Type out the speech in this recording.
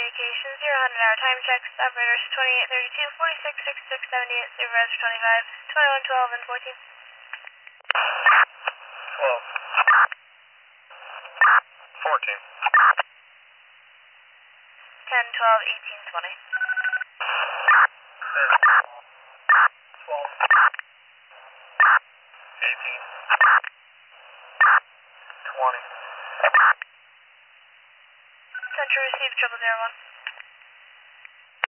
communications, 0 hour time checks, operators 2832, 46, 66, 78, supervisor 25, 21, 12, and 14. 12. 14. 10, 12, 18, 20. 12. 18. 20. Central receive 0001.